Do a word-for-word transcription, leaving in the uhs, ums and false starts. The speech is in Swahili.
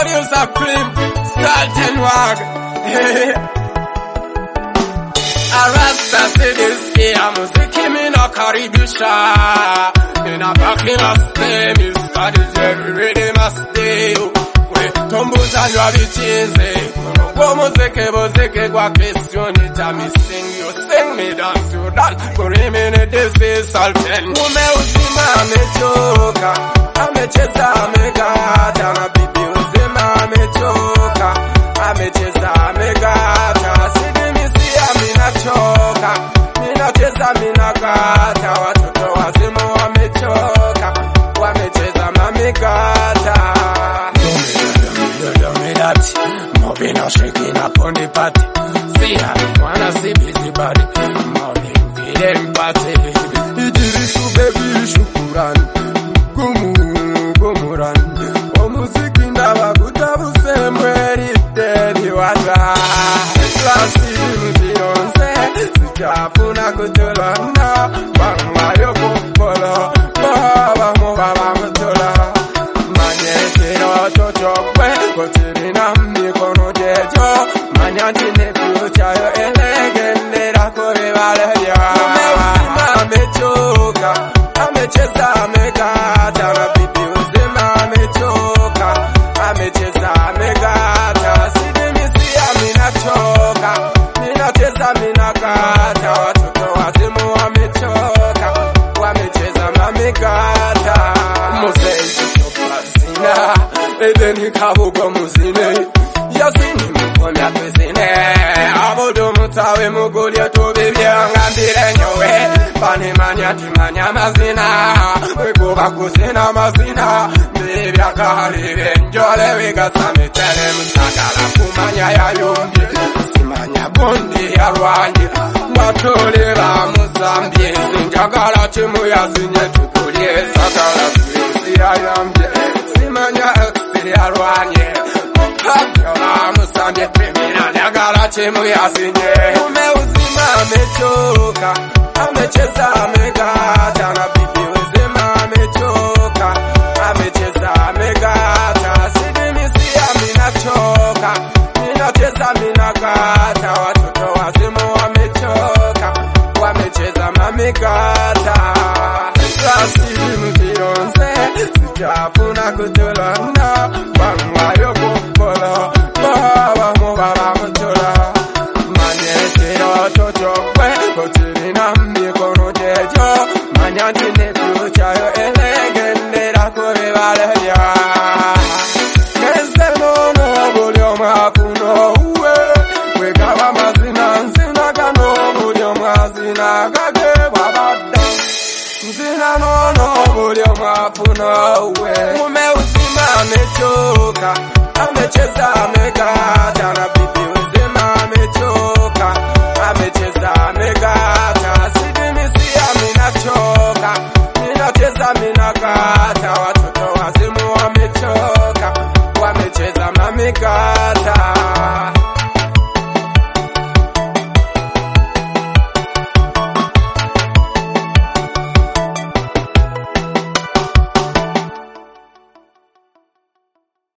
producer Klim, Sultan Wag. Arasta Sidiski, muziki mina karibisha. Mina baki na stay, mi study every rhythm I stay. We tumbuza njwa bichize. Kwa muziki muziki kwa question ita mi sing you sing me dance you dance. Kurimini this is Sultan. Ume uzima amechoka, amecheza amegata na bibi uzima amechoka, amecheza amegata. Sidimisi aminachoka, minacheza minagata. Watoto wazimu wamechoka, wamecheza mamigata. Dominati, mobina shakina pony party. See how wanna see busy body. Morning feeling party. Idirisu baby shukuran. Gumu gumuran. O muziki ndabaguta busemweri dedi wata. Klasi mzionse. Sijafuna kutulana. Bangwa yoko polo. Baba mo baba mtola. Manyekiro chochokwe. Kotirina mikono jejo. Manyanti nepiyo chayo elegendera kore valeja. Umeuzima amechoka, amecheza amegata. Na bibi uzima amechoka, amecheza amegata. Sidimisi aminachoka, minacheza minagata. Watoto wazimu wamechoka, wamecheza mamigata. Muziki chopazina, edeni kabugo muzine. Yasini mkonya twezine. Abodo mutawe mugulye tubibya ngambire nyowe. Bani manya timanya mazina. Wekuba kusina mazina. Bibya kahalibe njole wigasame tele msakala kumanya ya yungi. Simanya bondi ya rwangi. Watole ba musambye. Sinjagala chimu ya zinye tukulye. Sakala kulizi ya yambye. Simanya eksiri ya rwangi. Musambye pimina nyagala chimu yasinye. Ume uzima amechoka, amecheza amegata. Na bibi uzima amechoka, amecheza amegata. Sidimisi aminachoka, minacheza minagata. Watoto wazimu wamechoka, wamecheza mamigata. Klasi mzionse, sijafuna kutulana. Bangwa yoko polo, baba mo baba mtola. Manyekiro chochokwe, kotirina mikono jejo. Manyanti nepiyo chayo elegendera kore valeja. Kense nono bulyo makuno uwe. Wegaba mazina nzina gano bulyo mazina gage wabada. Nzina nono bulyo makuno uwe. Ume uzima amechoka, amecheza amegata. Na bibi uzima amechoka.